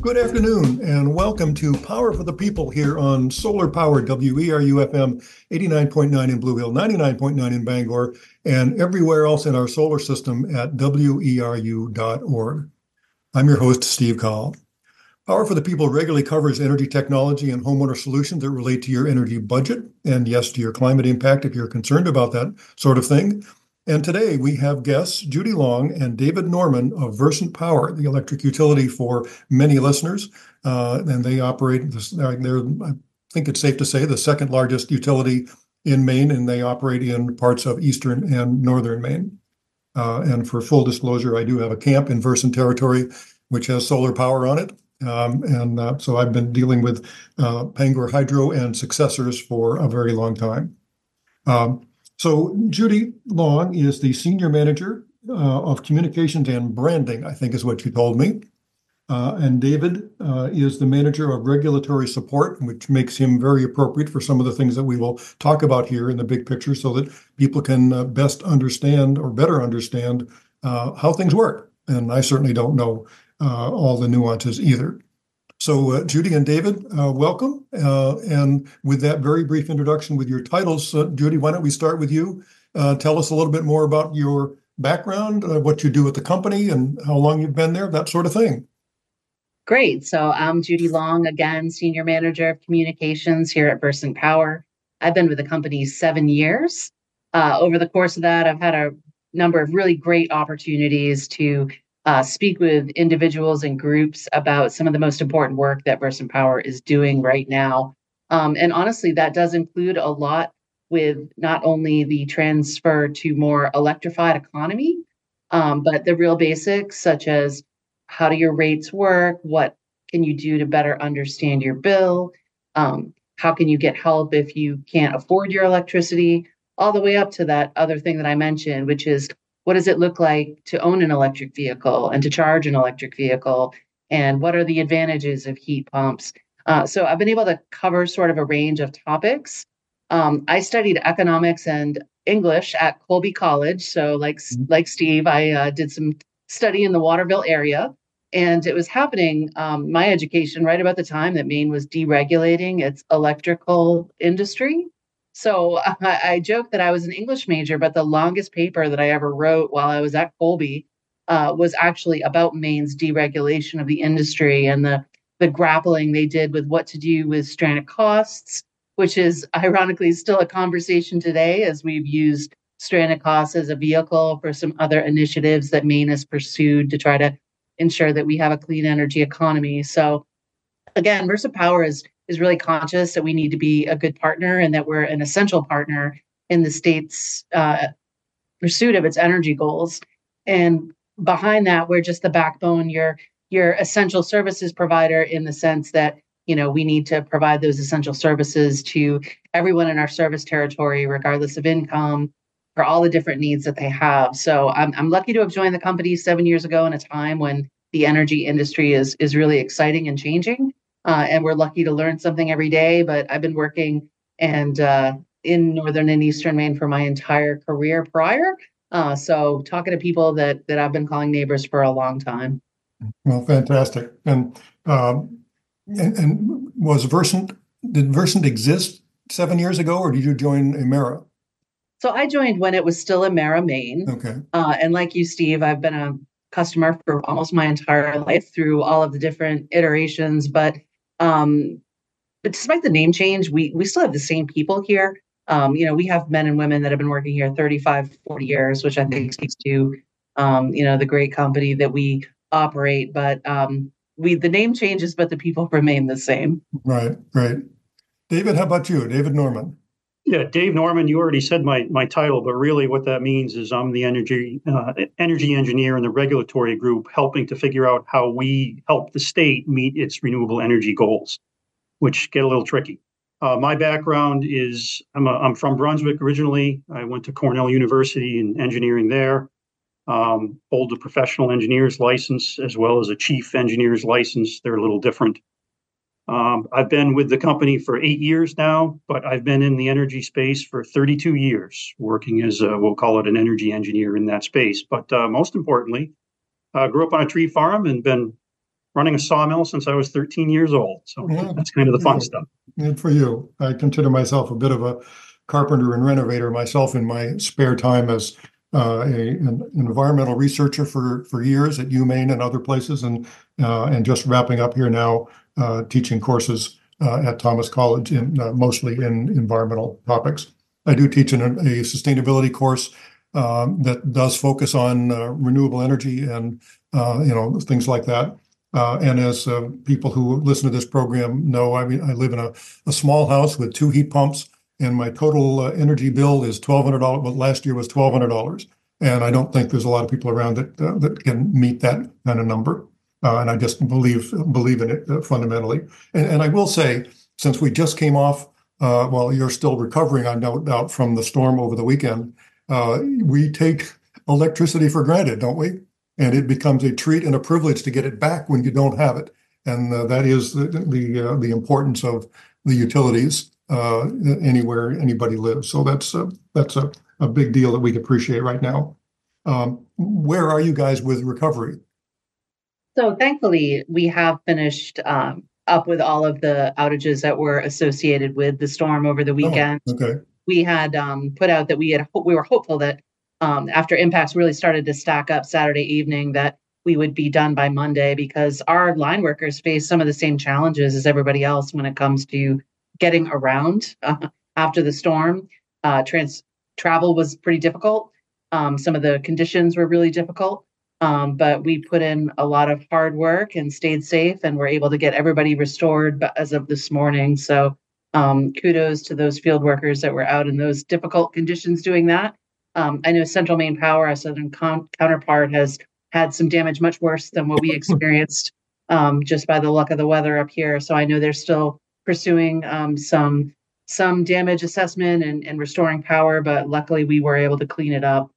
Good afternoon, and welcome to Power for the People here on Solar Power WERU FM 89.9 in Blue Hill, 99.9 in Bangor, and everywhere else in our solar system at weru.org. I'm your host, Steve Call. Power for the People regularly covers energy technology and homeowner solutions that relate to your energy budget and, yes, to your climate impact if you're concerned about that sort of thing. And today we have guests Judy Long and David Norman of Versant Power, the electric utility for many listeners. And they operate, I think it's safe to say, the second largest utility in Maine, and they operate in parts of eastern and northern Maine. And for full disclosure, I do have a camp in Versant territory, which has solar power on it. So I've been dealing with Bangor Hydro and successors for a very long time. So Judy Long is the Senior Manager of Communications and Branding, I think is what you told me. And David is the Manager of Regulatory Support, which makes him very appropriate for some of the things that we will talk about here in the big picture so that people can best understand or better understand how things work. And I certainly don't know all the nuances either. So Judy and David, welcome. And with that very brief introduction with your titles, Judy, why don't we start with you? Tell us a little bit more about your background, what you do at the company and how long you've been there, that sort of thing. Great. So I'm Judy Long, again, Senior Manager of Communications here at Versant Power. I've been with the company 7 years. Over the course of that, I've had a number of really great opportunities to speak with individuals and groups about some of the most important work that Versant Power is doing right now. And honestly, that does include a lot with not only the transfer to more electrified economy, but the real basics, such as how do your rates work? What can you do to better understand your bill? How can you get help if you can't afford your electricity? All the way up to that other thing that I mentioned, which is what does it look like to own an electric vehicle and to charge an electric vehicle? And what are the advantages of heat pumps? So I've been able to cover sort of a range of topics. I studied economics and English at Colby College. So like Steve, I did some study in the Waterville area. And it was happening, my education, right about the time that Maine was deregulating its electrical industry. So I joke that I was an English major, but the longest paper that I ever wrote while I was at Colby was actually about Maine's deregulation of the industry and the grappling they did with what to do with stranded costs, which is ironically still a conversation today as we've used stranded costs as a vehicle for some other initiatives that Maine has pursued to try to ensure that we have a clean energy economy. So again, Versant Power is really conscious that we need to be a good partner and that we're an essential partner in the state's pursuit of its energy goals. And behind that, we're just the backbone, your essential services provider in the sense that, we need to provide those essential services to everyone in our service territory, regardless of income, for all the different needs that they have. So I'm lucky to have joined the company 7 years ago in a time when the energy industry is really exciting and changing. And we're lucky to learn something every day. But I've been working in northern and eastern Maine for my entire career prior. So talking to people that I've been calling neighbors for a long time. Well, fantastic. And did Versant exist 7 years ago, or did you join Emera? So I joined when it was still Emera, Maine. Okay. And like you, Steve, I've been a customer for almost my entire life through all of the different iterations. But despite the name change, we still have the same people here. We have men and women that have been working here 35, 40 years, which I think speaks to, the great company that we operate. But the name changes, but the people remain the same. Right. David, how about you? David Norman. Yeah, Dave Norman, you already said my title, but really what that means is I'm the energy engineer in the regulatory group, helping to figure out how we help the state meet its renewable energy goals, which get a little tricky. My background is I'm from Brunswick originally. I went to Cornell University in engineering there. Hold a professional engineer's license as well as a chief engineer's license. They're a little different. I've been with the company for 8 years now, but I've been in the energy space for 32 years, working as we'll call it an energy engineer in that space. But most importantly, grew up on a tree farm and been running a sawmill since I was 13 yeyears old. So that's kind of the fun stuff. Good for you. I consider myself a bit of a carpenter and renovator myself in my spare time as an environmental researcher for years at UMaine and other places, and just wrapping up here now teaching courses at Thomas College mostly in environmental topics. I do teach a sustainability course that does focus on renewable energy and things like that. And as people who listen to this program know, I mean, I live in a small house with 2 heat pumps, and my total energy bill is $1,200. Well, last year was $1,200, and I don't think there's a lot of people around that can meet that kind of number. And I just believe in it fundamentally. And I will say, since we just came off, while you're still recovering, I no doubt, from the storm over the weekend, we take electricity for granted, don't we? And it becomes a treat and a privilege to get it back when you don't have it. And that is the importance of the utilities anywhere anybody lives. So that's a big deal that we can appreciate right now. Where are you guys with recovery? So thankfully, we have finished up with all of the outages that were associated with the storm over the weekend. Oh, okay. We had put out that we were hopeful that after impacts really started to stack up Saturday evening, that we would be done by Monday, because our line workers face some of the same challenges as everybody else when it comes to getting around after the storm. Travel was pretty difficult. Some of the conditions were really difficult. But we put in a lot of hard work and stayed safe, and were able to get everybody restored as of this morning. So kudos to those field workers that were out in those difficult conditions doing that. I know Central Maine Power, our southern counterpart, has had some damage much worse than what we experienced just by the luck of the weather up here. So I know they're still pursuing some damage assessment and restoring power, but luckily we were able to clean it up.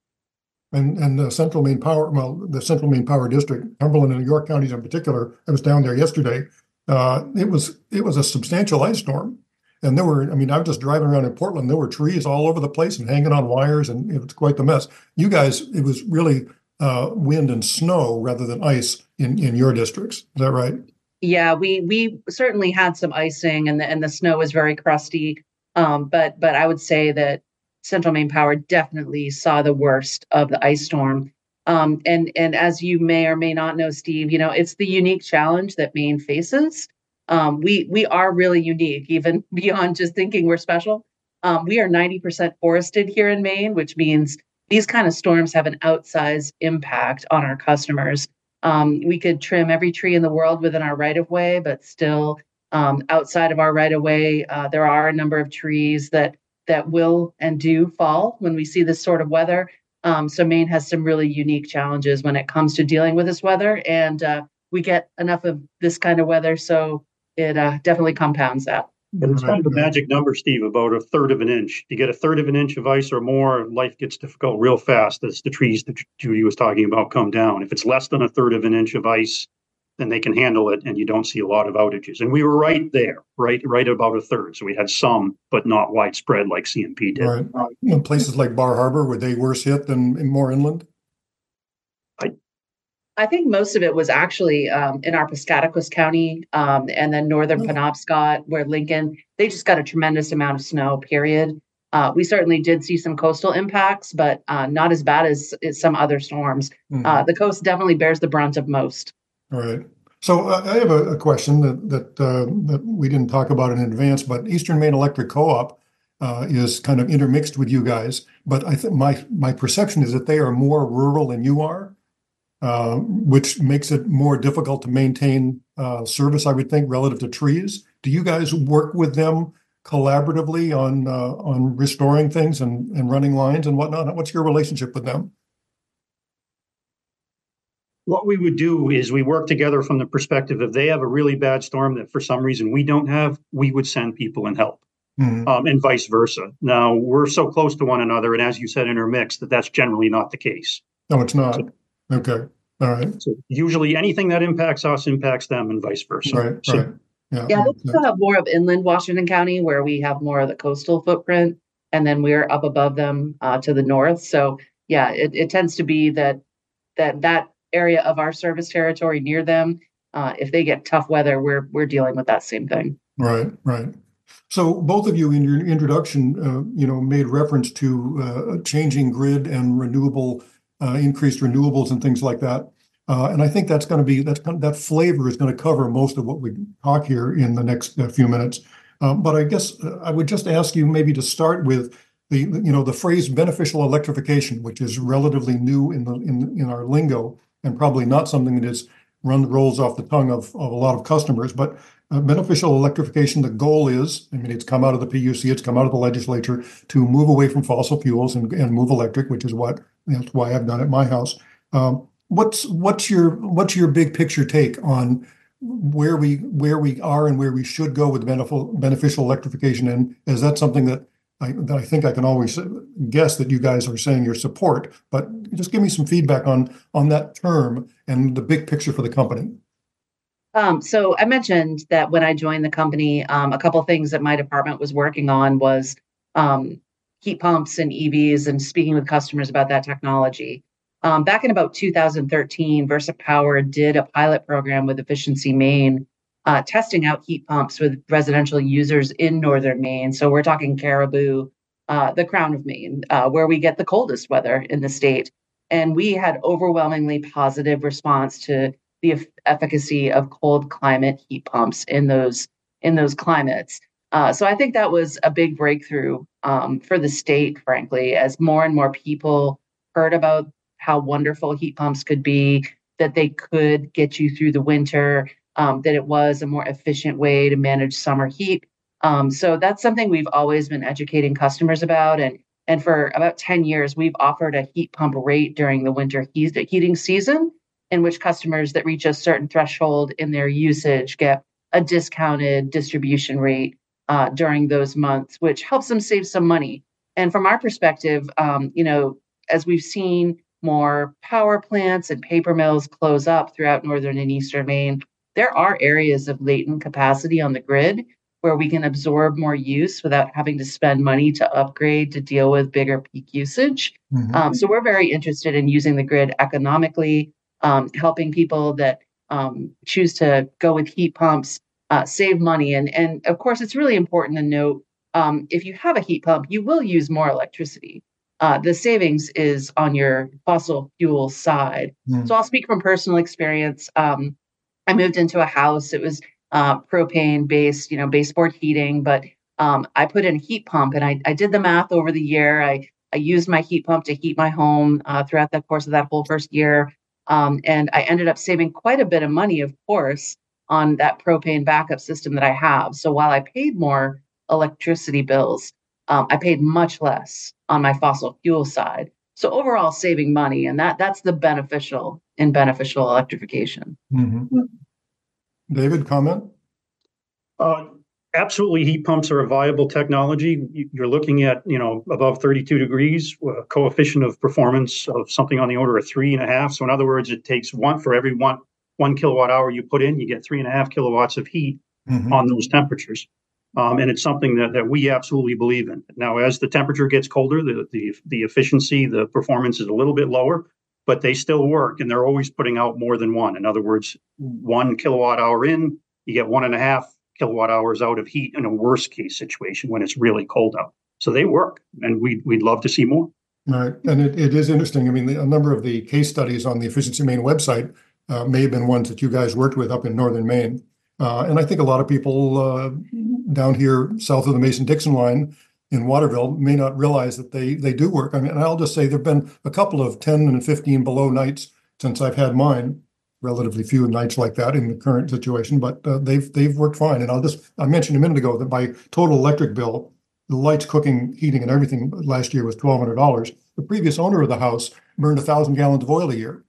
And the Central Maine Power, the Central Maine Power District, Cumberland and York counties in particular, I was down there yesterday. It was a substantial ice storm. And I was just driving around in Portland, there were trees all over the place and hanging on wires, and it was quite the mess. You guys, it was really wind and snow rather than ice in your districts. Is that right? Yeah, we certainly had some icing, and the snow was very crusty. But I would say that Central Maine Power definitely saw the worst of the ice storm. And as you may or may not know, Steve, it's the unique challenge that Maine faces. We are really unique, even beyond just thinking we're special. We are 90% forested here in Maine, which means these kind of storms have an outsized impact on our customers. We could trim every tree in the world within our right of way, but still outside of our right of way, there are a number of trees that will and do fall when we see this sort of weather. So Maine has some really unique challenges when it comes to dealing with this weather, and we get enough of this kind of weather, so it definitely compounds that. But it's kind of a magic number, Steve, about 1/3 of an inch. You get 1/3 of an inch of ice or more, life gets difficult real fast as the trees that Judy was talking about come down. If it's less than 1/3 of an inch of ice, then they can handle it, and you don't see a lot of outages. And we were right there, right about 1/3. So we had some, but not widespread like CMP did. Right. In places like Bar Harbor, were they worse hit than more inland? I think most of it was actually in our Piscataquis County and then northern Penobscot, where Lincoln, they just got a tremendous amount of snow, period. We certainly did see some coastal impacts, but not as bad as some other storms. Mm-hmm. The coast definitely bears the brunt of most. All right. So I have a question that we didn't talk about in advance, but Eastern Maine Electric Co-op is kind of intermixed with you guys. But I think my perception is that they are more rural than you are. Which makes it more difficult to maintain service, I would think, relative to trees. Do you guys work with them collaboratively on restoring things and running lines and whatnot? What's your relationship with them? What we would do is we work together from the perspective if they have a really bad storm that for some reason we don't have, we would send people and help. Mm-hmm. And vice versa. Now, we're so close to one another, and as you said, intermixed, that's generally not the case. No, it's not. Okay. All right. So usually anything that impacts us impacts them and vice versa. Right. Right. Yeah, we still have more of inland Washington County where we have more of the coastal footprint, and then we're up above them to the north. So yeah, it tends to be that area of our service territory near them if they get tough weather, we're dealing with that same thing. Right, right. So both of you in your introduction, made reference to changing grid and increased renewables and things like that. And I think that flavor is going to cover most of what we talk here in the next few minutes. But I guess I would just ask you maybe to start with the phrase beneficial electrification, which is relatively new in our lingo and probably not something that rolls off the tongue of a lot of customers. But beneficial electrification, the goal is, it's come out of the PUC, it's come out of the legislature to move away from fossil fuels and move electric, which is that's why I've done at my house. What's your big picture take on where we are and where we should go with beneficial electrification? And is that something that I think I can always guess that you guys are saying your support, but just give me some feedback on that term and the big picture for the company. So I mentioned that when I joined the company, a couple of things that my department was working on was heat pumps and EVs and speaking with customers about that technology. Back in about 2013, Versant Power did a pilot program with Efficiency Maine, testing out heat pumps with residential users in northern Maine. So we're talking Caribou, the crown of Maine, where we get the coldest weather in the state. And we had overwhelmingly positive response to the efficacy of cold climate heat pumps in those climates. So I think that was a big breakthrough for the state, frankly, as more and more people heard about how wonderful heat pumps could be, that they could get you through the winter, that it was a more efficient way to manage summer heat. So that's something we've always been educating customers about. And for about 10 years, we've offered a heat pump rate during the winter heating season, in which customers that reach a certain threshold in their usage get a discounted distribution rate during those months, which helps them save some money. And from our perspective, as we've seen more power plants and paper mills close up throughout northern and eastern Maine, there are areas of latent capacity on the grid where we can absorb more use without having to spend money to upgrade to deal with bigger peak usage. Mm-hmm. So we're very interested in using the grid economically, helping people that choose to go with heat pumps save money. And of course, it's really important to note, if you have a heat pump, you will use more electricity. The savings is on your fossil fuel side. Mm. So I'll speak from personal experience. I moved into a house. It was propane based, baseboard heating, but I put in a heat pump, and I did the math over the year. I used my heat pump to heat my home throughout the course of that whole first year. And I ended up saving quite a bit of money, of course, on that propane backup system that I have. So while I paid more electricity bills, I paid much less on my fossil fuel side. So overall saving money, and that's the beneficial electrification. Mm-hmm. David, comment? Absolutely, heat pumps are a viable technology. You're looking at, above 32 degrees, a coefficient of performance of something on the order of 3.5. So in other words, it takes for every one kilowatt hour you put in, you get 3.5 kilowatts of heat on those temperatures. And it's something that we absolutely believe in. Now, as the temperature gets colder, the efficiency, the performance is a little bit lower, but they still work, and they're always putting out more than one. In other words, 1 kilowatt hour in, you get 1.5 kilowatt hours out of heat in a worst case situation when it's really cold out. So they work, and we'd love to see more. Right, and it is interesting. a number of the case studies on the Efficiency Maine website may have been ones that you guys worked with up in northern Maine. And I think a lot of people down here south of the Mason-Dixon line in Waterville may not realize that they do work. And I'll just say there have been a couple of 10 and 15 below nights since I've had mine. Relatively few nights like that in the current situation, but they've worked fine. And I mentioned a minute ago that my total electric bill, the lights, cooking, heating, and everything last year was $1,200. The previous owner of the house burned 1,000 gallons of oil a year.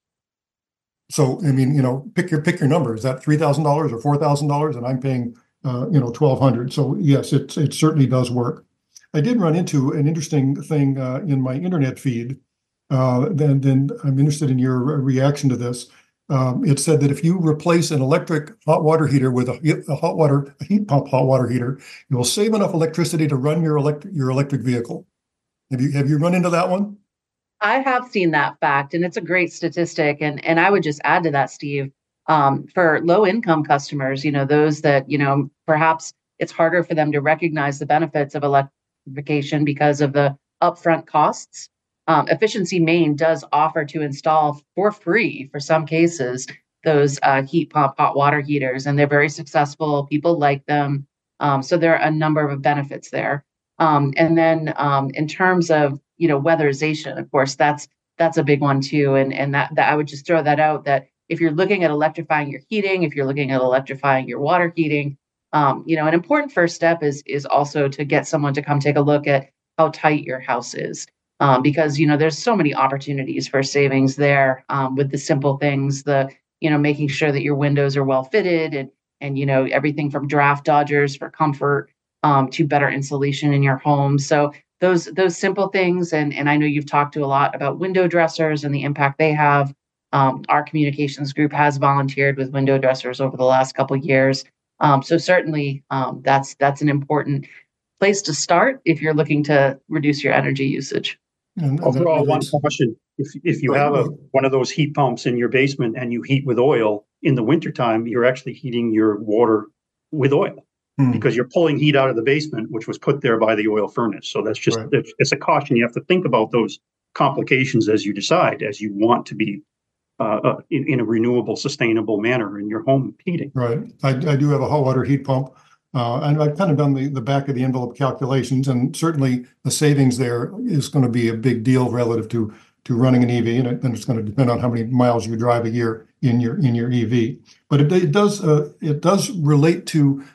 So, pick your number. Is that $3,000 or $4,000? And I'm paying, $1,200. So yes, it certainly does work. I did run into an interesting thing in my internet feed. Then I'm interested in your reaction to this. It said that if you replace an electric hot water heater with a heat pump hot water heater, you will save enough electricity to run your electric vehicle. Have you run into that one? I have seen that fact, and it's a great statistic. And I would just add to that, Steve, For low income customers, those that, perhaps it's harder for them to recognize the benefits of electrification because of the upfront costs. Efficiency Maine does offer to install for free, for some cases, those heat pump hot water heaters, and they're very successful. People like them. So there are a number of benefits there. And then in terms of, weatherization, of course, that's a big one too. And that I would just throw that out, that if you're looking at electrifying your heating, if you're looking at electrifying your water heating, an important first step is also to get someone to come take a look at how tight your house is. Because, there's so many opportunities for savings there, with the simple things, making sure that your windows are well fitted, and everything from draft dodgers for comfort, to better insulation in your home. So those simple things, and I know you've talked to a lot about window dressers and the impact they have. Our communications group has volunteered with window dressers over the last couple of years. So certainly, that's an important place to start if you're looking to reduce your energy usage. I'll throw out one caution. If you have one of those heat pumps in your basement and you heat with oil in the wintertime, you're actually heating your water with oil because you're pulling heat out of the basement, which was put there by the oil furnace. So that's just, it's a caution. You have to think about those complications as you decide, as you want to be in a renewable, sustainable manner in your home heating. Right. I do have a hot water heat pump. And I've kind of done the back of the envelope calculations, and certainly the savings there is going to be a big deal relative to running an EV, and it's going to depend on how many miles you drive a year in your EV. But it does relate to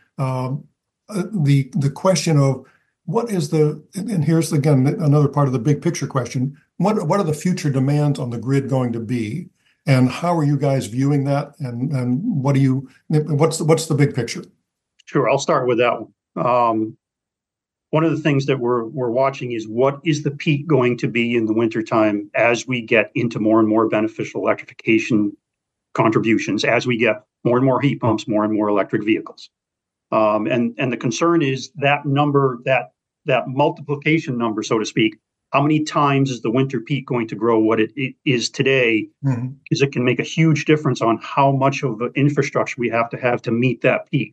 the question of what is and here's again another part of the big picture question: what are the future demands on the grid going to be, and how are you guys viewing that, and what's the big picture? Sure, I'll start with that one. One of the things that we're watching is what is the peak going to be in the wintertime as we get into more and more beneficial electrification contributions, as we get more and more heat pumps, more and more electric vehicles. And the concern is that number, that multiplication number, so to speak, how many times is the winter peak going to grow what it is today? Because it can make a huge difference on how much of the infrastructure we have to meet that peak.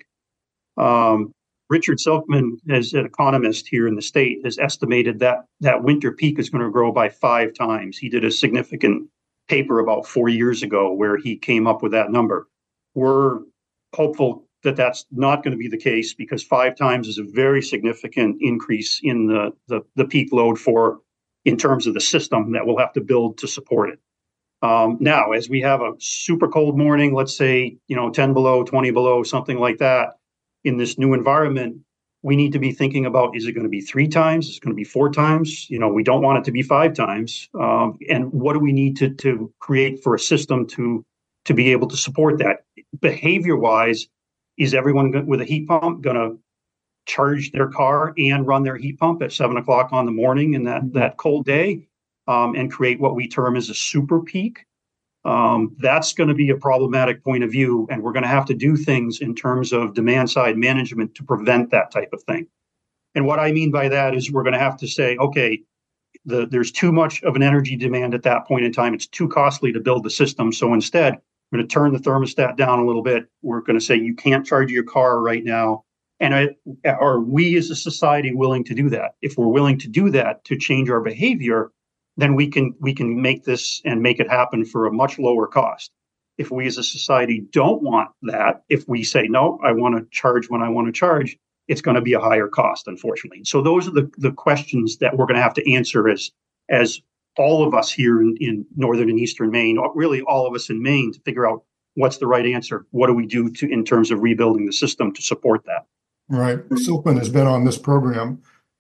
Richard Silkman, as an economist here in the state, has estimated that winter peak is going to grow by 5 times. He did a significant paper about 4 years ago where he came up with that number. We're hopeful that that's not going to be the case, because 5 times is a very significant increase in the peak load in terms of the system that we'll have to build to support it. Now, as we have a super cold morning, let's say 10 below, 20 below, something like that, in this new environment, we need to be thinking about, is it going to be 3 times? Is it going to be 4 times? We don't want it to be 5 times. And what do we need to create for a system to be able to support that? Behavior-wise, is everyone with a heat pump going to charge their car and run their heat pump at 7 o'clock on the morning in that cold day, and create what we term as a super peak? That's going to be a problematic point of view, and we're going to have to do things in terms of demand side management to prevent that type of thing. And what I mean by that is we're going to have to say, okay, there's too much of an energy demand at that point in time. It's too costly to build the system. So instead, we're going to turn the thermostat down a little bit. We're going to say you can't charge your car right now. And are we as a society willing to do that? If we're willing to do that to change our behavior, then we can make this and make it happen for a much lower cost. If we as a society don't want that, if we say, no, I want to charge when I want to charge, it's going to be a higher cost, unfortunately. So those are the questions that we're going to have to answer as all of us here in northern and eastern Maine, really all of us in Maine, to figure out what's the right answer. What do we do in terms of rebuilding the system to support that? Right. Silkman has been on this program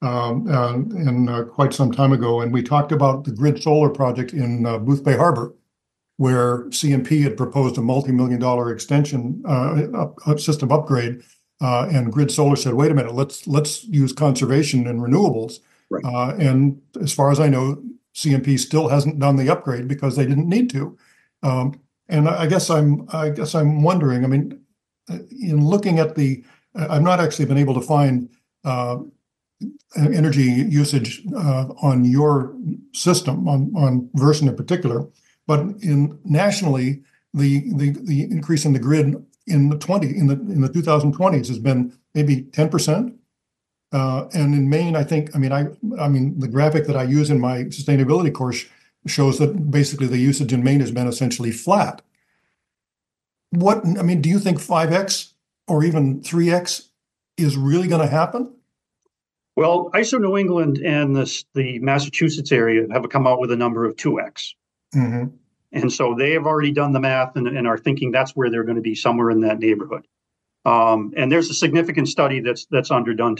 quite some time ago, and we talked about the Grid Solar project in Boothbay Harbor, where CMP had proposed a multi-million-dollar extension system upgrade, and Grid Solar said, "Wait a minute, let's use conservation and renewables." Right. And as far as I know, CMP still hasn't done the upgrade because they didn't need to. And I guess I'm wondering. I mean, in looking at I've not actually been able to find energy usage on your system, on Versant in particular, but nationally, the increase in the grid in the 2020s has been maybe 10%. And in Maine, I mean, the graphic that I use in my sustainability course shows that basically the usage in Maine has been essentially flat. Do you think 5x or even 3x is really going to happen? Well, ISO New England and the Massachusetts area have come out with a number of 2x. Mm-hmm. And so they have already done the math and are thinking that's where they're going to be, somewhere in that neighborhood. And there's a significant study that's been underdone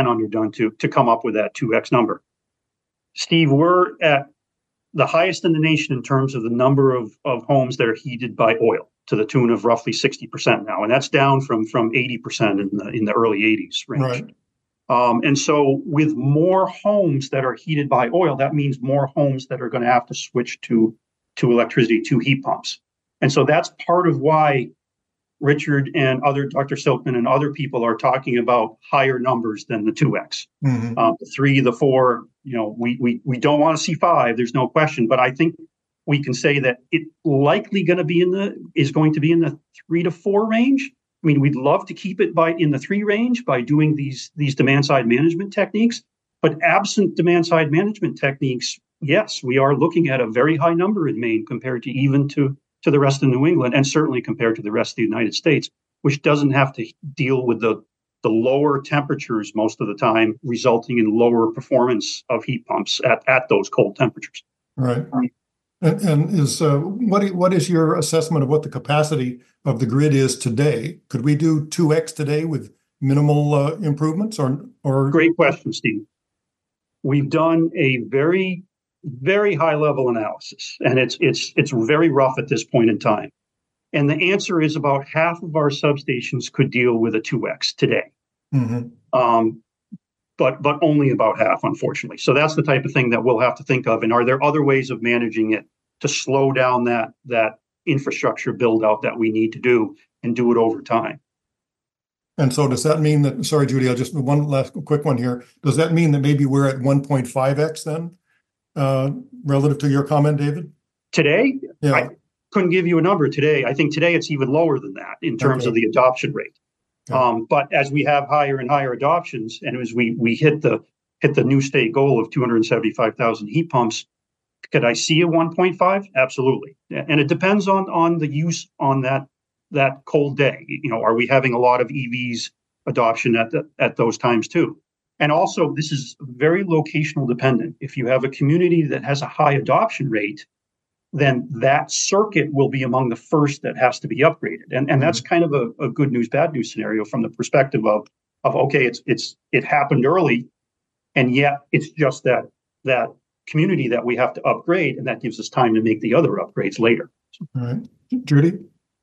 to come up with that 2x number. Steve, we're at the highest in the nation in terms of the number of homes that are heated by oil, to the tune of roughly 60% now, and that's down from 80% in the early 80s range. Right. And so with more homes that are heated by oil, that means more homes that are going to have to switch to electricity, to heat pumps. And so that's part of why Richard and Dr. Silkman and other people are talking about higher numbers than the 2x. Mm-hmm. The 3, the 4, we don't want to see 5, there's no question, but I think we can say that it likely is going to be in the 3 to 4 range. I mean, we'd love to keep it in the 3 range by doing these demand side management techniques, but absent demand side management techniques, yes, we are looking at a very high number in Maine compared to the rest of New England, and certainly compared to the rest of the United States, which doesn't have to deal with the lower temperatures most of the time, resulting in lower performance of heat pumps at those cold temperatures. Right. And what is your assessment of what the capacity of the grid is today? Could we do 2x today with minimal improvements, or? Great question, Steve. We've done a very, very high level analysis, and it's very rough at this point in time. And the answer is about half of our substations could deal with a 2x today. Mm-hmm. But only about half, unfortunately. So that's the type of thing that we'll have to think of. And are there other ways of managing it to slow down that infrastructure build out that we need to do and do it over time? And so does that mean that, sorry, Judy, I'll just, one last quick one here. Does that mean that maybe we're at 1.5x then, relative to your comment, David? Today? Yeah. I couldn't give you a number today. I think today it's even lower than that in terms of the adoption rate. Okay. But as we have higher and higher adoptions, and as we hit the new state goal of 275,000 heat pumps, could I see a 1.5? Absolutely. And it depends on the use on that cold day. Are we having a lot of EVs adoption at those times too? And also, this is very locational dependent. If you have a community that has a high adoption rate, then that circuit will be among the first that has to be upgraded. And that's kind of a good news, bad news scenario from the perspective of okay, it happened early, and yet it's just that community that we have to upgrade, and that gives us time to make the other upgrades later. All right. Judy?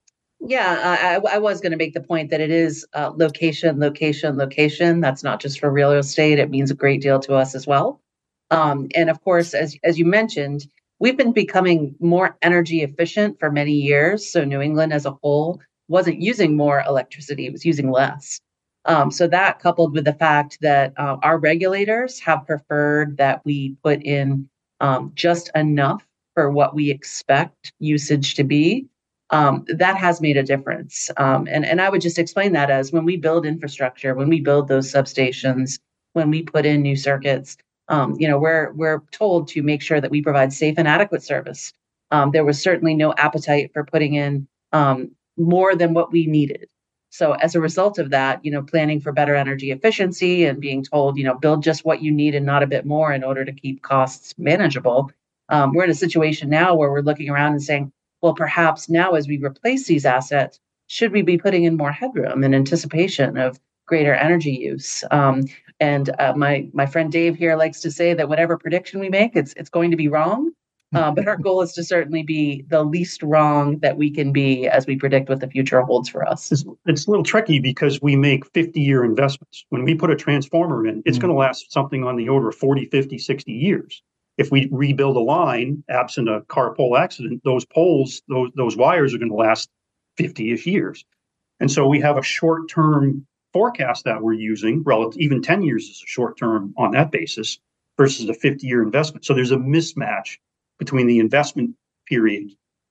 Yeah, I was going to make the point that it is location. That's not just for real estate. It means a great deal to us as well. And of course, as you mentioned, we've been becoming more energy efficient for many years. So New England as a whole wasn't using more electricity, it was using less. So that, coupled with the fact that our regulators have preferred that we put in just enough for what we expect usage to be, that has made a difference. And I would just explain that as when we build infrastructure, when we build those substations, when we put in new circuits, we're told to make sure that we provide safe and adequate service. There was certainly no appetite for putting in more than what we needed. So as a result of that, planning for better energy efficiency and being told, build just what you need and not a bit more in order to keep costs manageable. We're in a situation now where we're looking around and saying, well, perhaps now as we replace these assets, should we be putting in more headroom in anticipation of greater energy use? And my friend Dave here likes to say that whatever prediction we make, it's going to be wrong. But our goal is to certainly be the least wrong that we can be as we predict what the future holds for us. It's a little tricky because we make 50-year investments. When we put a transformer in, it's going to last something on the order of 40, 50, 60 years. If we rebuild a line, absent a car pole accident, those poles, those wires are going to last 50-ish years. And so we have a short-term forecast that we're using, relative, even 10 years is a short term on that basis versus a 50-year investment. So there's a mismatch between the investment period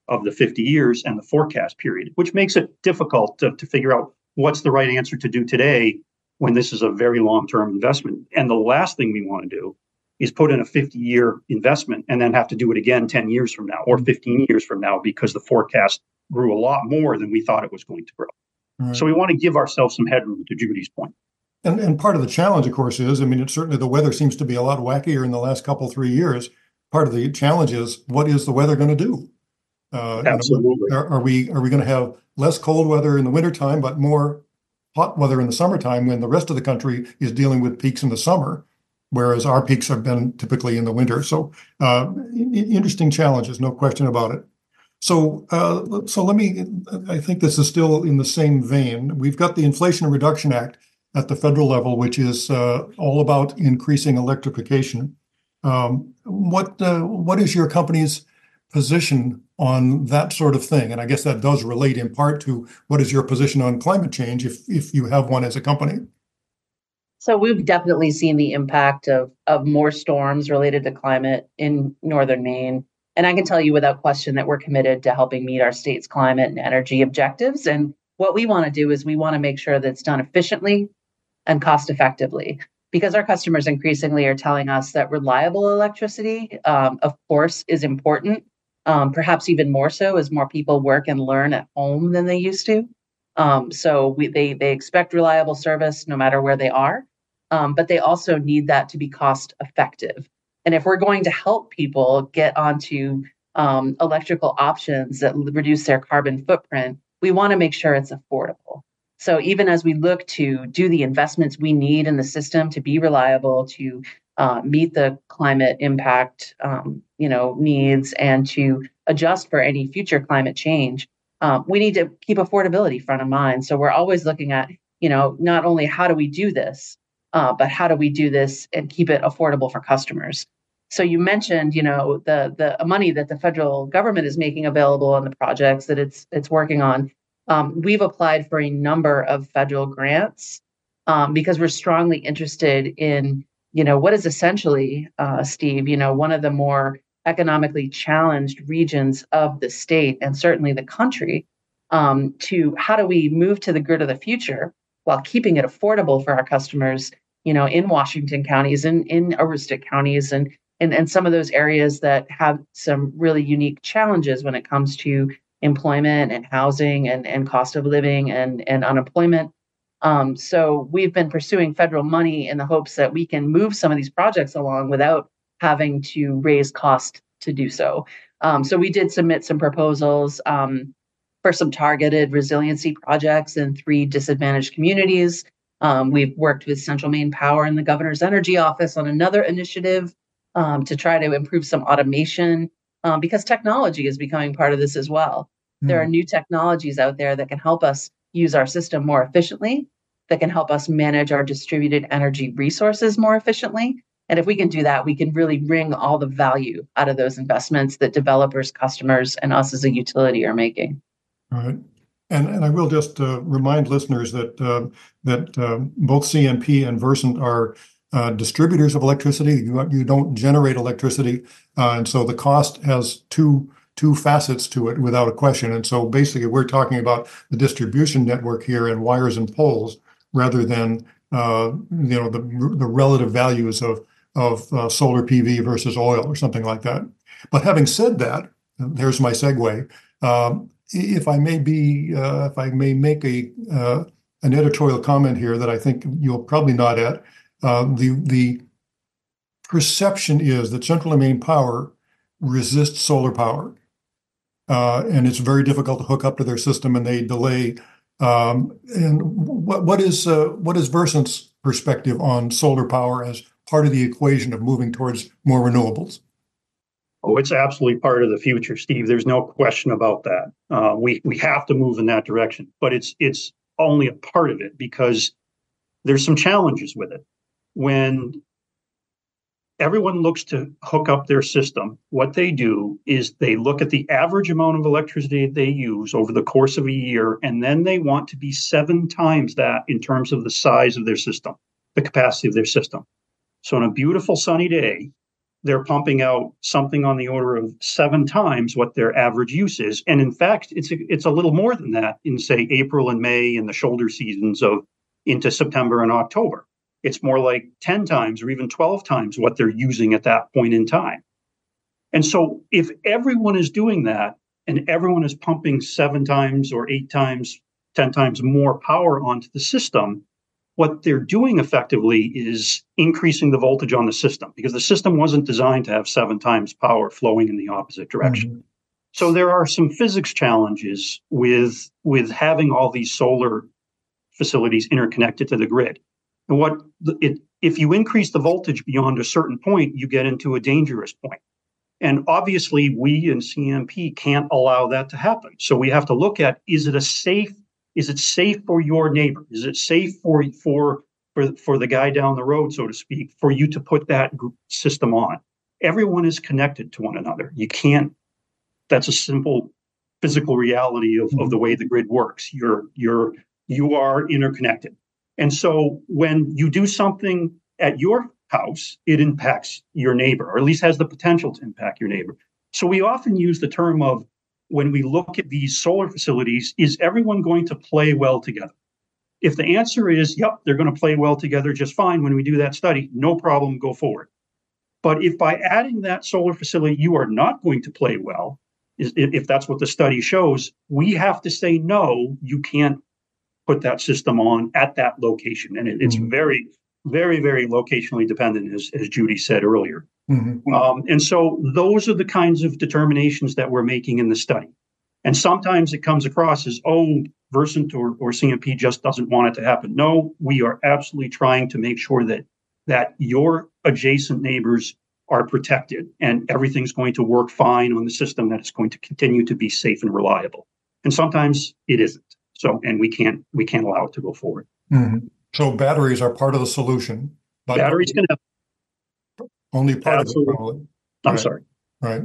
of the 50 years and the forecast period, which makes it difficult to figure out what's the right answer to do today when this is a very long-term investment. And the last thing we want to do is put in a 50-year investment and then have to do it again 10 years from now or 15 years from now because the forecast grew a lot more than we thought it was going to grow. Right. So we want to give ourselves some headroom, to Judy's point. And part of the challenge, of course, is, it's certainly the weather seems to be a lot wackier in the last 3 years. Part of the challenge is, what is the weather going to do? Absolutely. Are we going to have less cold weather in the wintertime, but more hot weather in the summertime when the rest of the country is dealing with peaks in the summer, whereas our peaks have been typically in the winter? So interesting challenges, no question about it. So I think this is still in the same vein. We've got the Inflation Reduction Act at the federal level, which is all about increasing electrification. What is your company's position on that sort of thing? And I guess that does relate in part to what is your position on climate change, if you have one as a company. So we've definitely seen the impact of more storms related to climate in northern Maine. And I can tell you without question that we're committed to helping meet our state's climate and energy objectives. And what we want to do is we want to make sure that it's done efficiently and cost effectively, because our customers increasingly are telling us that reliable electricity, of course, is important, perhaps even more so as more people work and learn at home than they used to. So they expect reliable service no matter where they are, but they also need that to be cost effective. And if we're going to help people get onto electrical options that reduce their carbon footprint, we want to make sure it's affordable. So even as we look to do the investments we need in the system to be reliable, to meet the climate impact, needs, and to adjust for any future climate change, we need to keep affordability front of mind. So we're always looking at, not only how do we do this, but how do we do this and keep it affordable for customers. So you mentioned, the money that the federal government is making available on the projects that it's working on. We've applied for a number of federal grants because we're strongly interested in, what is essentially, Steve, one of the more economically challenged regions of the state and certainly the country, to how do we move to the grid of the future while keeping it affordable for our customers, in Washington counties and in Aroostook counties and some of those areas that have some really unique challenges when it comes to employment and housing and cost of living and unemployment. So we've been pursuing federal money in the hopes that we can move some of these projects along without having to raise cost to do so. So we did submit some proposals for some targeted resiliency projects in 3 disadvantaged communities. We've worked with Central Maine Power and the Governor's Energy Office on another initiative to try to improve some automation, because technology is becoming part of this as well. There are new technologies out there that can help us use our system more efficiently, that can help us manage our distributed energy resources more efficiently. And if we can do that, we can really wring all the value out of those investments that developers, customers, and us as a utility are making. All right. And I will just remind listeners that both CMP and Versant are distributors of electricity. You don't generate electricity, and so the cost has two facets to it without a question. And so basically, we're talking about the distribution network here and wires and poles, rather than the relative values of solar PV versus oil or something like that. But having said that, there's my segue. If I may make an editorial comment here that I think you'll probably nod at. The perception is that Central Maine Power resists solar power, and it's very difficult to hook up to their system, and they delay. And what is Versant's perspective on solar power as part of the equation of moving towards more renewables? Oh, it's absolutely part of the future, Steve. There's no question about that. We have to move in that direction, but it's only a part of it because there's some challenges with it. When everyone looks to hook up their system, what they do is they look at the average amount of electricity they use over the course of a year, and then they want to be 7 times that in terms of the size of their system, the capacity of their system. So on a beautiful sunny day, they're pumping out something on the order of 7 times what their average use is. And in fact, it's a little more than that in, say, April and May and the shoulder seasons of into September and October. It's more like 10 times or even 12 times what they're using at that point in time. And so if everyone is doing that and everyone is pumping 7 times or 8 times, 10 times more power onto the system, what they're doing effectively is increasing the voltage on the system, because the system wasn't designed to have 7 times power flowing in the opposite direction. Mm-hmm. So there are some physics challenges with having all these solar facilities interconnected to the grid. And if you increase the voltage beyond a certain point, you get into a dangerous point. And obviously, we in CMP can't allow that to happen. So we have to look at, is it safe for your neighbor? Is it safe for the guy down the road, so to speak, for you to put that system on? Everyone is connected to one another. You can't. That's a simple physical reality of the way the grid works. You are interconnected. And so when you do something at your house, it impacts your neighbor, or at least has the potential to impact your neighbor. So we often use the term of, when we look at these solar facilities, is everyone going to play well together? If the answer is, yep, they're going to play well together just fine when we do that study, no problem, go forward. But if by adding that solar facility, you are not going to play well, if that's what the study shows, we have to say, no, you can't put that system on at that location. And it's very, very, very locationally dependent, as Judy said earlier. Mm-hmm. And so those are the kinds of determinations that we're making in the study. And sometimes it comes across as, Versant or CMP just doesn't want it to happen. No, we are absolutely trying to make sure that your adjacent neighbors are protected and everything's going to work fine on the system, that it's going to continue to be safe and reliable. And sometimes it isn't. So, and we can't allow it to go forward. Mm-hmm. So batteries are part of the solution. Batteries can help. Only part Absolutely. Of it, probably. I'm sorry. Right.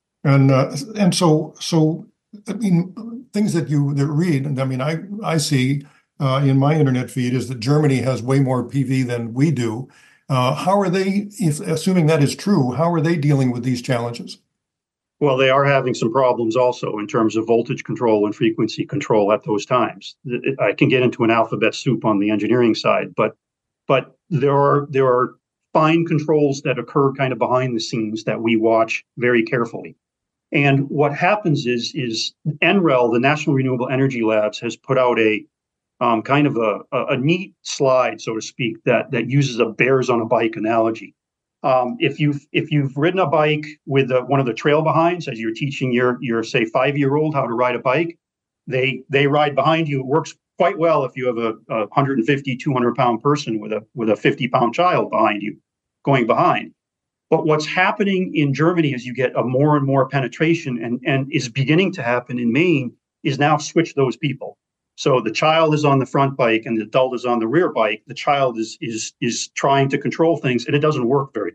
And so I mean, things that read, and I mean, I see in my internet feed is that Germany has way more PV than we do. How are they, assuming that is true, how are they dealing with these challenges? Well, they are having some problems also in terms of voltage control and frequency control at those times. I can get into an alphabet soup on the engineering side, but there are fine controls that occur kind of behind the scenes that we watch very carefully. And what happens is NREL, the National Renewable Energy Labs, has put out a kind of a neat slide, so to speak, that uses a bears on a bike analogy. If you've ridden a bike with one of the trail behinds as you're teaching your say 5-year-old how to ride a bike, they ride behind you. It works quite well if you have a 150, 200 pound person with a 50 pound child behind you going behind. But what's happening in Germany as you get a more and more penetration and is beginning to happen in Maine is now switch those people. So the child is on the front bike and the adult is on the rear bike. The child is trying to control things and it doesn't work very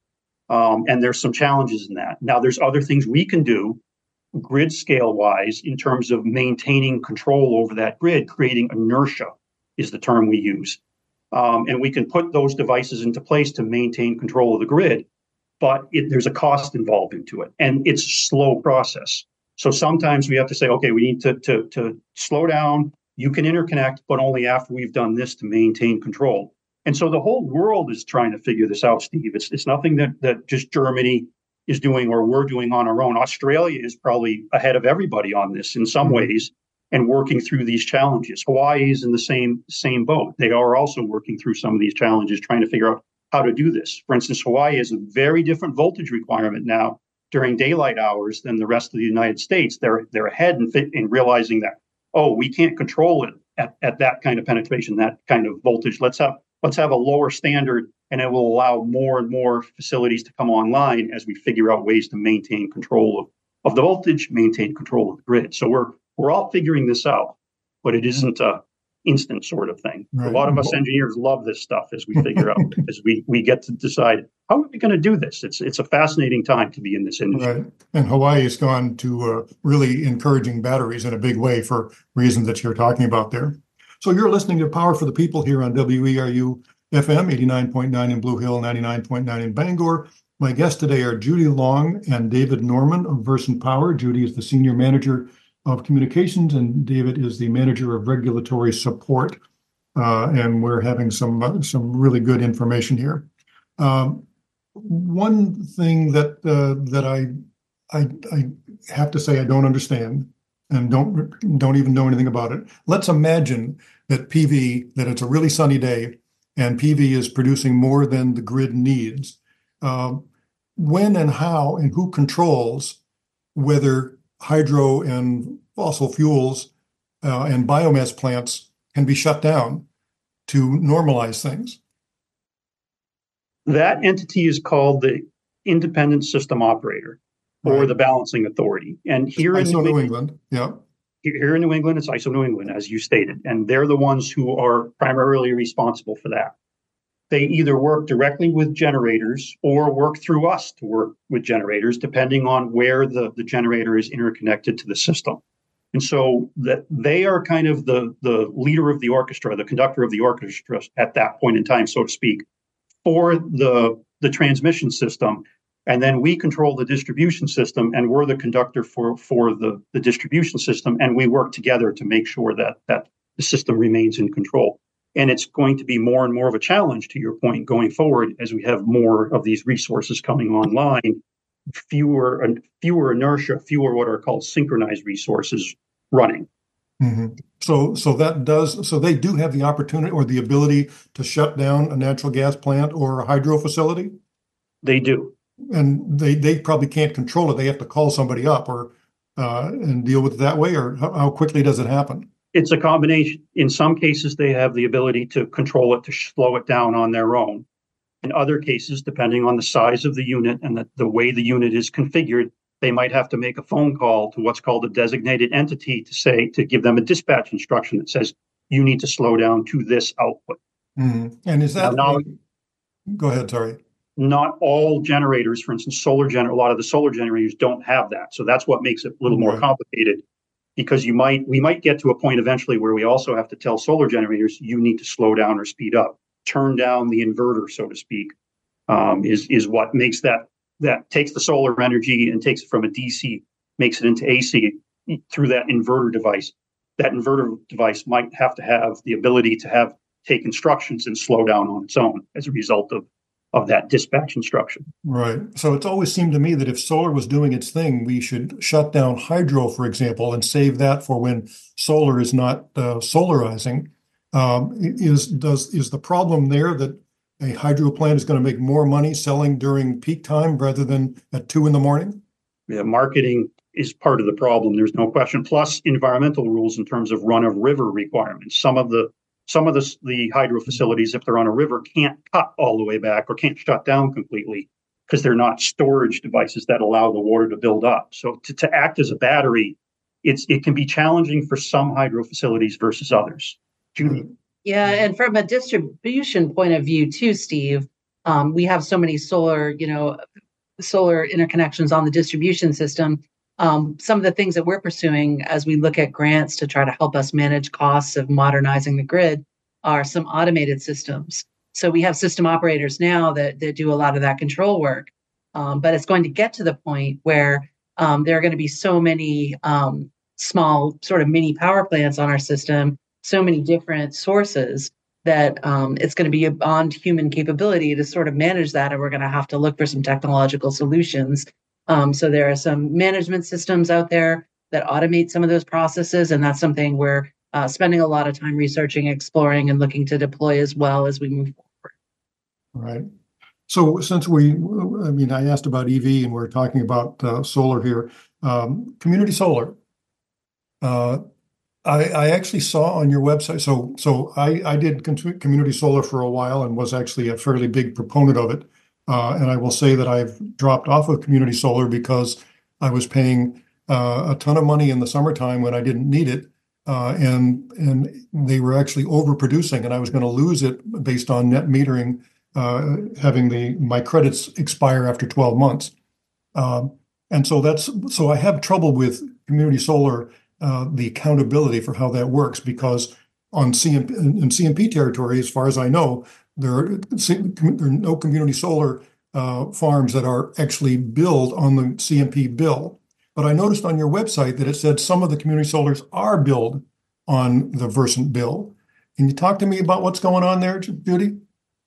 well. And there's some challenges in that. Now there's other things we can do grid scale wise in terms of maintaining control over that grid, creating inertia is the term we use. And we can put those devices into place to maintain control of the grid. But there's a cost involved into it, and it's a slow process. So sometimes we have to say, okay, we need to slow down. You can interconnect, but only after we've done this to maintain control. And so the whole world is trying to figure this out, Steve. It's nothing that just Germany is doing or we're doing on our own. Australia is probably ahead of everybody on this in some ways and working through these challenges. Hawaii is in the same boat. They are also working through some of these challenges, trying to figure out how to do this. For instance, Hawaii has a very different voltage requirement now during daylight hours than the rest of the United States. They're ahead in realizing that, we can't control it at that kind of penetration, that kind of voltage. Let's have a lower standard, and it will allow more and more facilities to come online as we figure out ways to maintain control of the voltage, maintain control of the grid. So we're all figuring this out, but it isn't a instant sort of thing. Right. A lot of us engineers love this stuff as we figure out, as we get to decide how are we going to do this. It's a fascinating time to be in this industry. Right. And Hawaii has gone to really encouraging batteries in a big way for reasons that you're talking about there. So you're listening to Power for the People here on WERU FM 89.9 in Blue Hill, 99.9 in Bangor. My guests today are Judy Long and David Norman of Versant Power. Judy is the Senior Manager of Communications, and David is the Manager of Regulatory Support. And we're having some really good information here. One thing that I have to say I don't understand and don't even know anything about it. Let's imagine that it's a really sunny day and PV is producing more than the grid needs. When and how and who controls whether hydro and fossil fuels and biomass plants can be shut down to normalize things? That entity is called the Independent System Operator, or the Balancing Authority. And here in New England, here in New England, it's ISO New England, as you stated, and they're the ones who are primarily responsible for that. They either work directly with generators or work through us to work with generators, depending on where the generator is interconnected to the system. And so that they are kind of the leader of the orchestra, the conductor of the orchestra at that point in time, so to speak, for the transmission system. And then we control the distribution system, and we're the conductor for the distribution system. And we work together to make sure that the system remains in control. And it's going to be more and more of a challenge, to your point, going forward, as we have more of these resources coming online, fewer inertia, fewer what are called synchronized resources running. Mm-hmm. So they do have the opportunity or the ability to shut down a natural gas plant or a hydro facility? They do. And they probably can't control it. They have to call somebody up or and deal with it that way, or how quickly does it happen? It's a combination. In some cases, they have the ability to control it, to slow it down on their own. In other cases, depending on the size of the unit and the way the unit is configured, they might have to make a phone call to what's called a designated entity to give them a dispatch instruction that says, you need to slow down to this output. Mm-hmm. And is that... Go ahead, sorry. Not all generators, for instance, a lot of the solar generators don't have that. So that's what makes it a little more complicated, because we might get to a point eventually where we also have to tell solar generators, you need to slow down or speed up, turn down the inverter, so to speak, is what makes that takes the solar energy and takes it from a DC, makes it into AC through that inverter device. That inverter device might have to have the ability to take instructions and slow down on its own as a result of that dispatch instruction. Right. So it's always seemed to me that if solar was doing its thing, we should shut down hydro, for example, and save that for when solar is not solarizing. Is the problem there that a hydro plant is going to make more money selling during peak time rather than at 2 a.m? Yeah, marketing is part of the problem. There's no question. Plus environmental rules in terms of run of river requirements. Some of the hydro facilities, if they're on a river, can't cut all the way back or can't shut down completely because they're not storage devices that allow the water to build up. So to act as a battery, it can be challenging for some hydro facilities versus others. Judy? Yeah, and from a distribution point of view too, Steve, we have so many solar interconnections on the distribution system. Some of the things that we're pursuing as we look at grants to try to help us manage costs of modernizing the grid are some automated systems. So we have system operators now that do a lot of that control work. But it's going to get to the point where there are going to be so many small sort of mini power plants on our system, so many different sources that it's going to be beyond human capability to sort of manage that. And we're going to have to look for some technological solutions. So there are some management systems out there that automate some of those processes. And that's something we're spending a lot of time researching, exploring, and looking to deploy as well as we move forward. Right. So since I asked about EV and we're talking about solar here, community solar. I actually saw on your website, so I did community solar for a while and was actually a fairly big proponent of it. And I will say that I've dropped off of community solar because I was paying a ton of money in the summertime when I didn't need it. And they were actually overproducing, and I was going to lose it based on net metering, having my credits expire after 12 months. And so I have trouble with community solar, the accountability for how that works, because in CMP territory, as far as I know, there are no community solar farms that are actually billed on the CMP bill. But I noticed on your website that it said some of the community solars are billed on the Versant bill. Can you talk to me about what's going on there, Judy?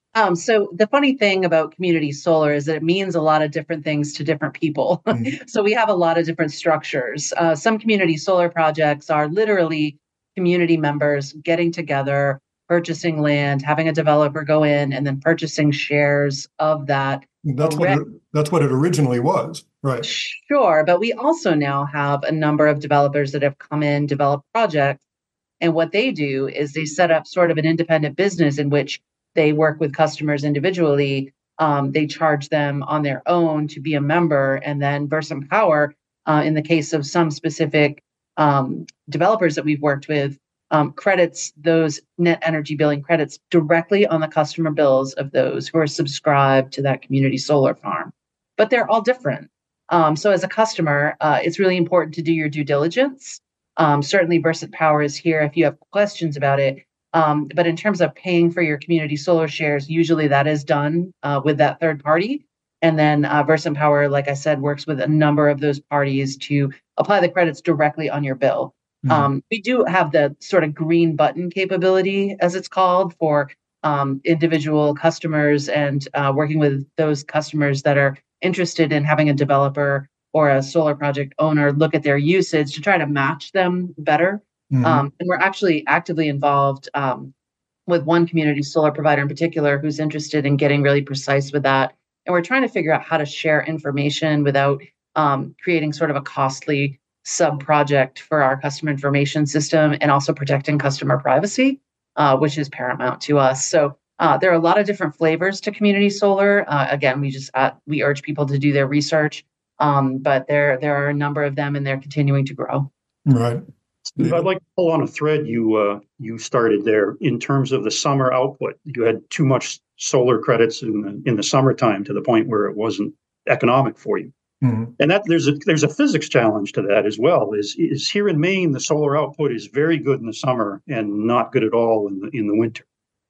So the funny thing about community solar is that it means a lot of different things to different people. So we have a lot of different structures. Some community solar projects are literally community members getting together, purchasing land, having a developer go in, and then purchasing shares of that. That's what it originally was, right? Sure, but we also now have a number of developers that have come in, developed projects, and what they do is they set up sort of an independent business in which they work with customers individually. They charge them on their own to be a member, and then Versant Power, in the case of some specific developers that we've worked with, credits those net energy billing credits directly on the customer bills of those who are subscribed to that community solar farm. But they're all different. So as a customer, it's really important to do your due diligence. Certainly, Versant Power is here if you have questions about it. But in terms of paying for your community solar shares, usually that is done with that third party. And then Versant Power, like I said, works with a number of those parties to apply the credits directly on your bill. We do have the sort of green button capability, as it's called, for individual customers and working with those customers that are interested in having a developer or a solar project owner look at their usage to try to match them better. And we're actually actively involved with one community solar provider in particular who's interested in getting really precise with that. And we're trying to figure out how to share information without creating sort of a costly sub-project for our customer information system, and also protecting customer privacy, which is paramount to us. So there are a lot of different flavors to community solar. Again, we urge people to do their research, but there are a number of them, and they're continuing to grow. Right. Steve, I'd like to pull on a thread you started there in terms of the summer output. You had too much solar credits in the summertime to the point where it wasn't economic for you. And that there's a physics challenge to that as well. Is here in Maine, the solar output is very good in the summer and not good at all in the winter.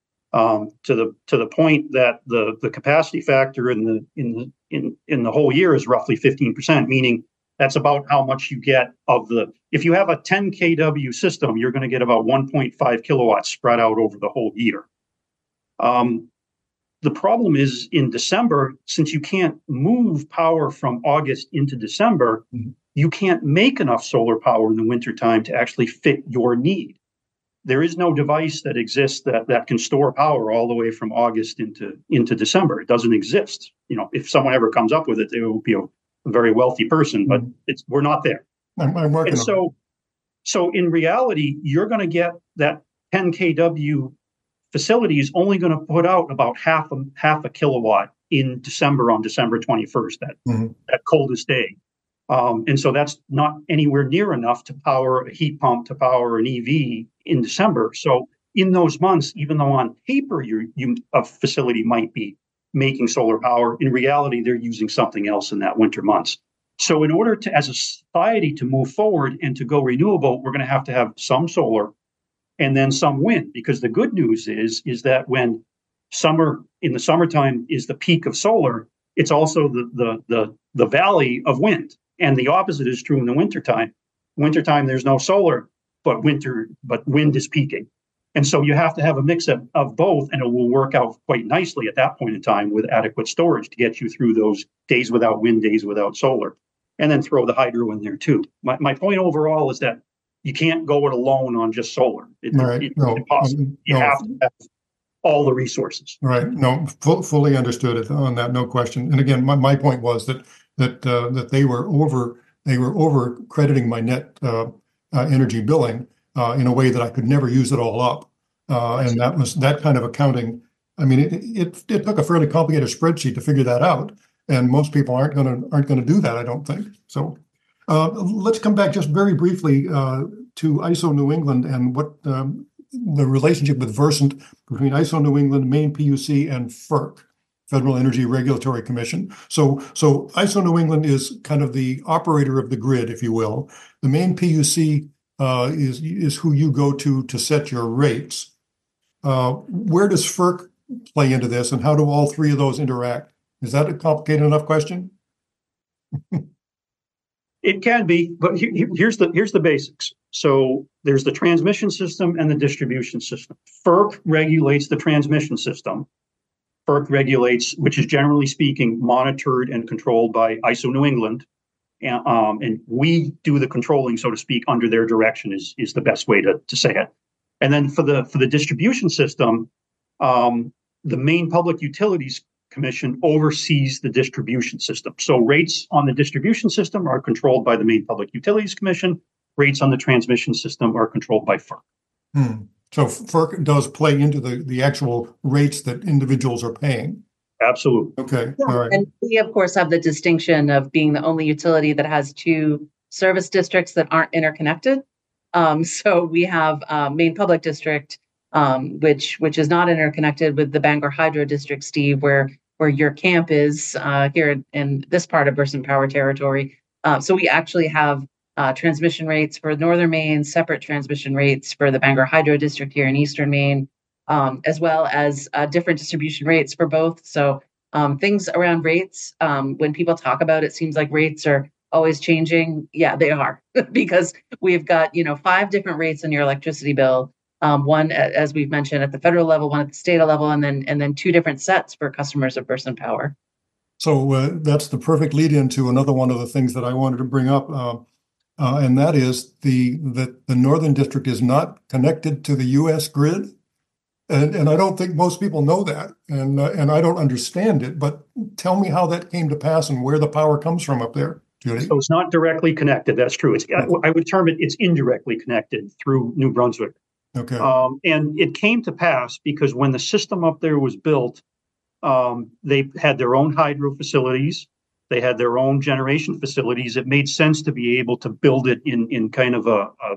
To the point that the capacity factor in the whole year is roughly 15%, meaning that's about how much you get if you have a 10 kW system, you're going to get about 1.5 kilowatts spread out over the whole year. The problem is in December, since you can't move power from August into December, you can't make enough solar power in the wintertime to actually fit your need. There is no device that exists that can store power all the way from August into December. It doesn't exist. If someone ever comes up with it, it will be a very wealthy person, but we're not there. I'm working on it. So in reality, you're going to get that 10 kW facility is only going to put out about half a kilowatt in December, on December 21st, that coldest day. And so that's not anywhere near enough to power a heat pump, to power an EV in December. So in those months, even though on paper a facility might be making solar power, in reality, they're using something else in that winter months. So in order to, as a society, to move forward and to go renewable, we're going to have some solar and then some wind, because the good news is that when in the summertime is the peak of solar, it's also the valley of wind. And the opposite is true in the wintertime. Wintertime, there's no solar, but wind is peaking. And so you have to have a mix of both, and it will work out quite nicely at that point in time with adequate storage to get you through those days without wind, days without solar, and then throw the hydro in there too. My point overall is that you can't go it alone on just solar. It's impossible. You have to have all the resources. Right. No, fully understood it on that. No question. And again, my point was that they were over crediting my net energy billing in a way that I could never use it all up. And that kind of accounting. I mean, it took a fairly complicated spreadsheet to figure that out, and most people aren't going to do that, I don't think. So let's come back just very briefly to ISO New England and what the relationship with Versant between ISO New England, Maine PUC, and FERC, Federal Energy Regulatory Commission. So ISO New England is kind of the operator of the grid, if you will. The Maine PUC is who you go to set your rates. Where does FERC play into this, and how do all three of those interact? Is that a complicated enough question? It can be, but here's the basics. So there's the transmission system and the distribution system. FERC regulates the transmission system. FERC regulates, which is generally speaking monitored and controlled by ISO New England, and we do the controlling, so to speak, under their direction is the best way to say it. And then for the distribution system, the Maine Public Utilities Commission oversees the distribution system. So rates on the distribution system are controlled by the Maine Public Utilities Commission. Rates on the transmission system are controlled by FERC. So FERC does play into the actual rates that individuals are paying. Absolutely. Okay. Yeah. All right. And we, of course, have the distinction of being the only utility that has two service districts that aren't interconnected. So we have Maine Public District, which is not interconnected with the Bangor Hydro District, Steve, where your camp is here in this part of Burson Power territory. So we actually have transmission rates for Northern Maine, separate transmission rates for the Bangor Hydro District here in Eastern Maine, as well as different distribution rates for both. So things around rates, when people talk about it, seems like rates are always changing. Yeah, they are, because we've got 5 different rates on your electricity bill. One, as we've mentioned, at the federal level, one at the state level, and then 2 different sets for customers of Burson Power. So that's the perfect lead into another one of the things that I wanted to bring up, and that is that the Northern District is not connected to the U.S. grid, and I don't think most people know that, and I don't understand it. But tell me how that came to pass and where the power comes from up there, Judy. So it's not directly connected. That's true. I would term it's indirectly connected through New Brunswick. Okay. And it came to pass because when the system up there was built, they had their own hydro facilities. They had their own generation facilities. It made sense to be able to build it in kind of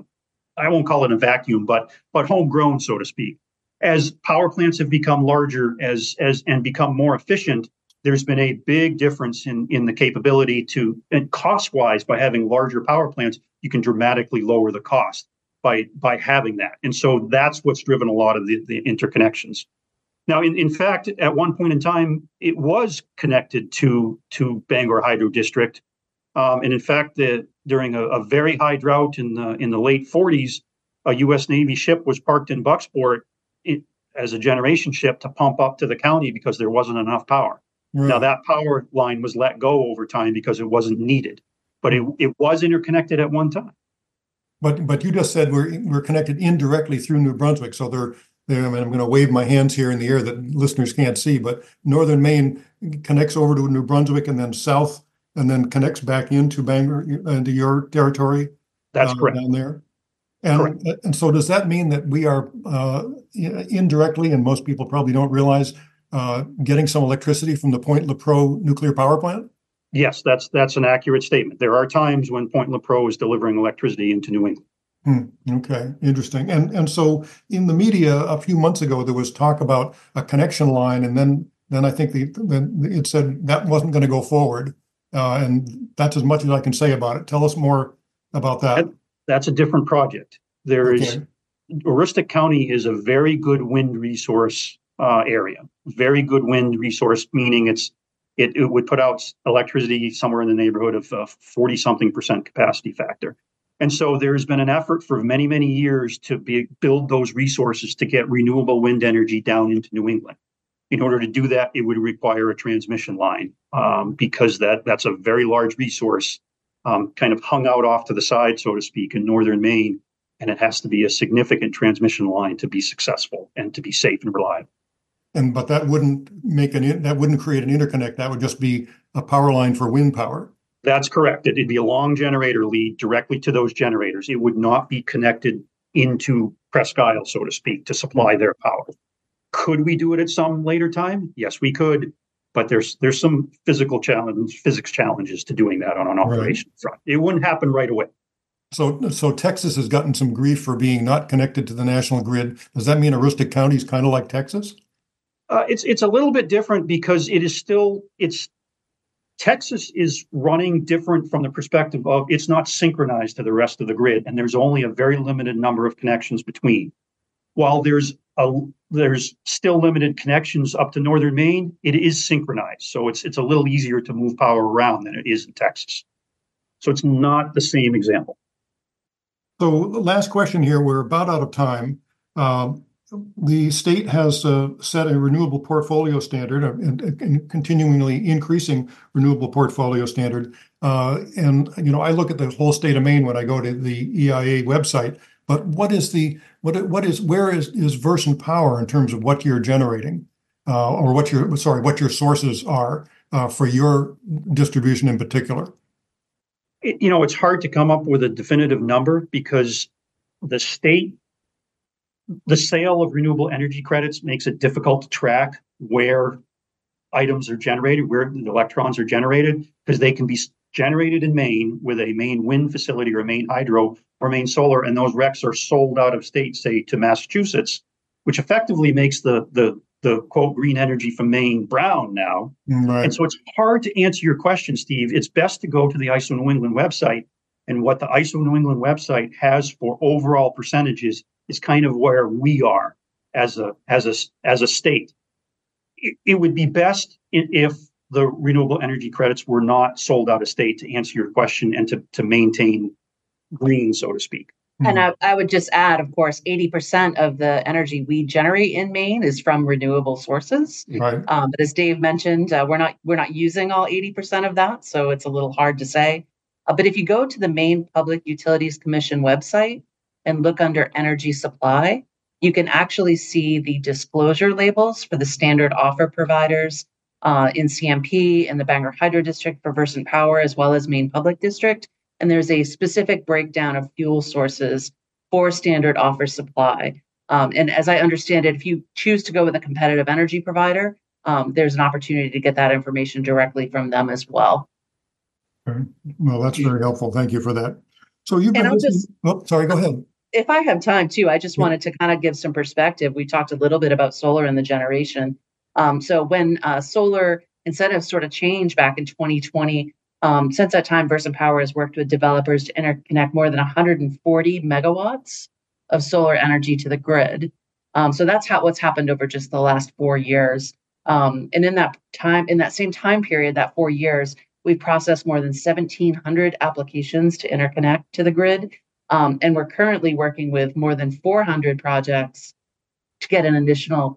I won't call it a vacuum, but homegrown, so to speak. As power plants have become larger and become more efficient, there's been a big difference in the capability and cost-wise, by having larger power plants, you can dramatically lower the cost by having that. And so that's what's driven a lot of the interconnections. Now, in fact, at one point in time, it was connected to Bangor Hydro District. And in fact, during a very high drought in the late 40s, a U.S. Navy ship was parked in Bucksport as a generation ship to pump up to the county because there wasn't enough power. Right. Now, that power line was let go over time because it wasn't needed, but it was interconnected at one time. But you just said we're connected indirectly through New Brunswick, so they're I'm going to wave my hands here in the air that listeners can't see, but Northern Maine connects over to New Brunswick and then south, and then connects back into Bangor, into your territory. That's correct. Down there. And so does that mean that we are indirectly, and most people probably don't realize, getting some electricity from the Point Lepreau nuclear power plant? Yes, that's an accurate statement. There are times when Point Lepreau is delivering electricity into New England. Okay, interesting. And so in the media a few months ago, there was talk about a connection line, and then I think it said that wasn't going to go forward. And that's as much as I can say about it. Tell us more about that. That's a different project. Aroostook County is a very good wind resource area. Very good wind resource, meaning it would put out electricity somewhere in the neighborhood of 40-something% capacity factor. And so there's been an effort for many, many years to build those resources to get renewable wind energy down into New England. In order to do that, it would require a transmission line because that's a very large resource, kind of hung out off to the side, so to speak, in Northern Maine. And it has to be a significant transmission line to be successful and to be safe and reliable. But that wouldn't create an interconnect. That would just be a power line for wind power. That's correct. It'd be a long generator lead directly to those generators. It would not be connected into Presque Isle, so to speak, to supply their power. Could we do it at some later time? Yes, we could. But there's some physics challenges to doing that on an operation front. It wouldn't happen right away. So Texas has gotten some grief for being not connected to the national grid. Does that mean Aroostook County is kind of like Texas? It's a little bit different because Texas is running different from the perspective of it's not synchronized to the rest of the grid, and there's only a very limited number of connections between. While there's there's still limited connections up to northern Maine. It is synchronized, so it's a little easier to move power around than it is in Texas. So it's not the same example. So last question here. We're about out of time. The state has set a renewable portfolio standard and continually increasing renewable portfolio standard. And I look at the whole state of Maine when I go to the EIA website. But where is Versant Power in terms of what you're generating, or what your sources are for your distribution in particular? It's hard to come up with a definitive number because the sale of renewable energy credits makes it difficult to track where items are generated, where the electrons are generated, because they can be generated in Maine with a Maine wind facility or a Maine hydro or Maine solar, and those RECs are sold out of state, say to Massachusetts, which effectively makes the quote green energy from Maine brown now. Right. And so it's hard to answer your question, Steve. It's best to go to the ISO New England website, and what the ISO New England website has for overall percentages is kind of where we are as a state. It would be best if the renewable energy credits were not sold out of state, to answer your question, and to maintain green, so to speak. And I would just add, of course, 80% of the energy we generate in Maine is from renewable sources. Right. But as Dave mentioned, we're not using all 80% of that, so it's a little hard to say. But if you go to the Maine Public Utilities Commission website and look under energy supply, you can actually see the disclosure labels for the standard offer providers in CMP, in the Bangor Hydro District for Versant Power, as well as Maine Public District. And there's a specific breakdown of fuel sources for standard offer supply. And as I understand it, if you choose to go with a competitive energy provider, there's an opportunity to get that information directly from them as well. Okay. Well, that's very helpful. Thank you for that. So you've been sorry, go ahead. If I have time too, I just wanted to kind of give some perspective. We talked a little bit about solar and the generation. So when solar incentives sort of changed back in 2020, since that time, Versant Power has worked with developers to interconnect more than 140 megawatts of solar energy to the grid. So that's what's happened over just the last 4 years. And in that same time period, that 4 years, we've processed more than 1,700 applications to interconnect to the grid. And we're currently working with more than 400 projects to get an additional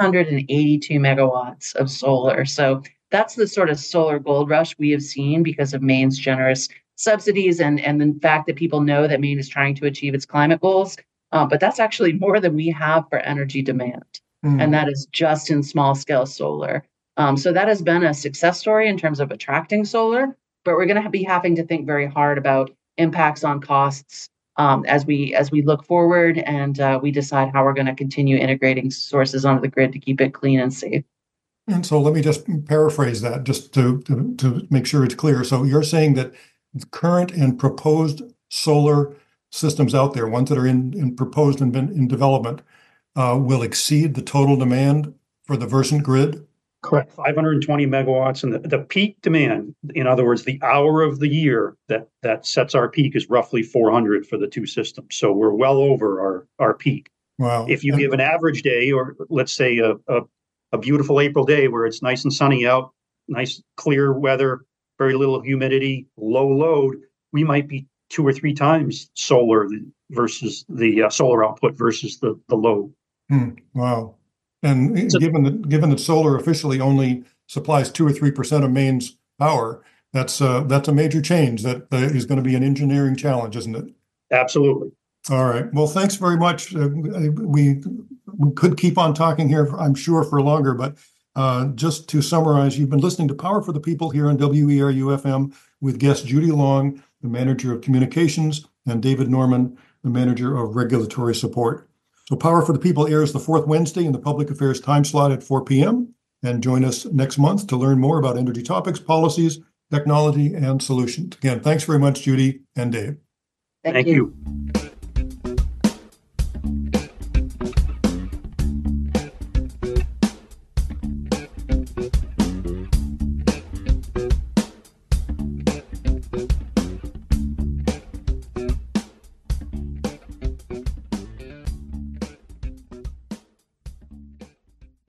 382 megawatts of solar. So that's the sort of solar gold rush we have seen because of Maine's generous subsidies and the fact that people know that Maine is trying to achieve its climate goals. But that's actually more than we have for energy demand. And that is just in small scale solar. So that has been a success story in terms of attracting solar, but we're going to be having to think very hard about impacts on costs as we look forward and we decide how we're going to continue integrating sources onto the grid to keep it clean and safe. And so let me just paraphrase that just to make sure it's clear. So you're saying that current and proposed solar systems out there, ones that are in proposed and been in development, will exceed the total demand for the Versant grid? Correct. 520 megawatts. And the peak demand, in other words, the hour of the year that sets our peak, is roughly 400 for the two systems. So we're well over our peak. Wow. If you give an average day, or let's say a beautiful April day where it's nice and sunny out, nice clear weather, very little humidity, low load, we might be 2 or 3 times solar versus the solar output versus the load. Wow. And given that solar officially only supplies 2 or 3% of Maine's power, that's a major change that is going to be an engineering challenge, isn't it? Absolutely. All right. Well, thanks very much. We could keep on talking here, I'm sure, for longer, but just to summarize, you've been listening to Power for the People here on WERU-FM with guest Judy Long, the Manager of Communications, and David Norman, the Manager of Regulatory Support. So Power for the People airs the 4th Wednesday in the Public Affairs time slot at 4 p.m. And join us next month to learn more about energy topics, policies, technology, and solutions. Again, thanks very much, Judy and Dave. Thank you.